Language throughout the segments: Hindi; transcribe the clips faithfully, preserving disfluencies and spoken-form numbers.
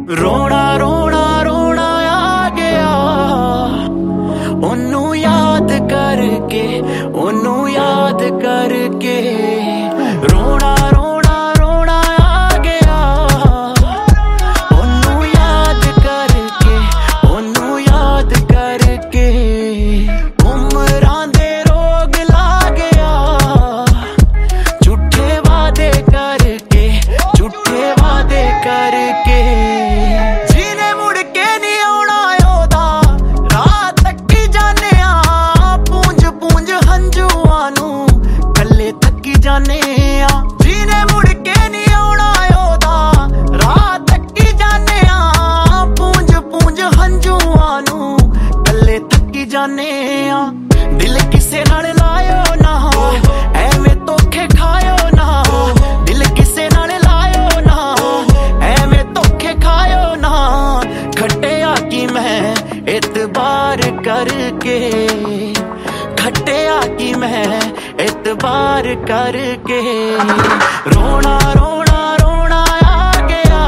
रोना रोना रोना आ गया ओनू याद करके, ओनू याद करके। रोना रोना रोना आ गया ओनू याद करके, ओनू याद करके। उमरां दे रोग ला गया झूठे वादे करके, झूठे वादे करके। जीने मुड़ के नहीं आना ओदा रात थकी जाने आ, पूंज पूंज हंजुआं नू कल्ले थकी जाने आ। दिल किसे नाल लायो ना एवें धोखे खायो ना, दिल किसे नाल लायो ना एवें धोखे खायो ना। खट्टिया की मैं एतबार करके, खट्टिया की मैं एतबार करके। रोना रोना रोना आ गया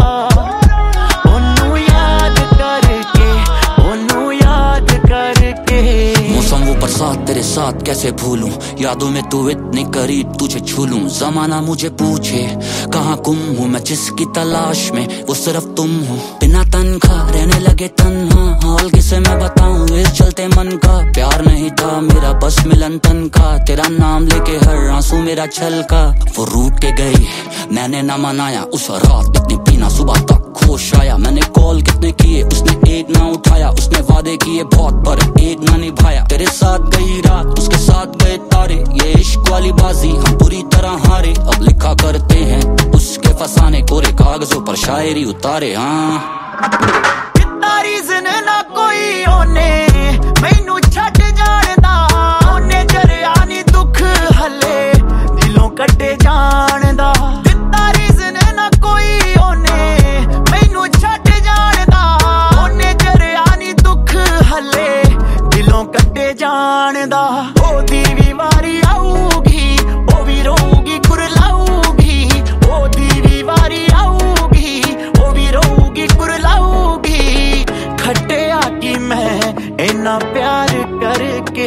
ओनू याद करके, ओनू याद करके। मौसम वो बरसात तेरे साथ कैसे भूलूं, यादों में तू इतनी करीब तुझे छू लूं। जमाना मुझे पूछे कहाँ गुम हूँ मैं, जिसकी तलाश में वो सिर्फ तुम हो। बिना तनखा रहने लगे तन्हा, हाल किसे मैं बताऊं इस चलते मन का। प्यार नहीं था मेरा बस मिलन तन का, तेरा नाम लेके हर आंसू मेरा छलका। वो रूठ के गई मैंने ना मनाया, उस रात इतनी पीना सुबह तक होश आया। मैंने कॉल कितने किए उसने एक ना उठाया, उसने वादे किए बहुत पर एक ना निभाया। तेरे साथ गई रात उसके साथ गए तारे, ये इश्क वाली बाजी हम पूरी तरह हारे। अब लिखा करते हैं उसके फसाने, कोरे कागजों पर शायरी उतारे। हाँ रीज़न ना कोई ओने मैनू छड्ड जाणदा, ओने जरिया नी दुख हले दिलों कट्टे जाणदा। दित्ता रीज़न ना कोई ओने मैनू छड्ड जाणदा, ओने जरिया नी दुख हले दिलों कट्टे जाणदा। ओदी भी वारी आऊगी ओ भी रोऊगी कुरलाऊगी, ओदी भी वारी आऊगी ओ भी रोऊगी कुरलाऊगी। खट्टिया की मैं इन्ना प्यार करके,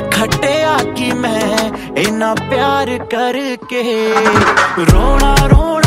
खट्टिया की मैं इन्ना प्यार करके। रोना रोना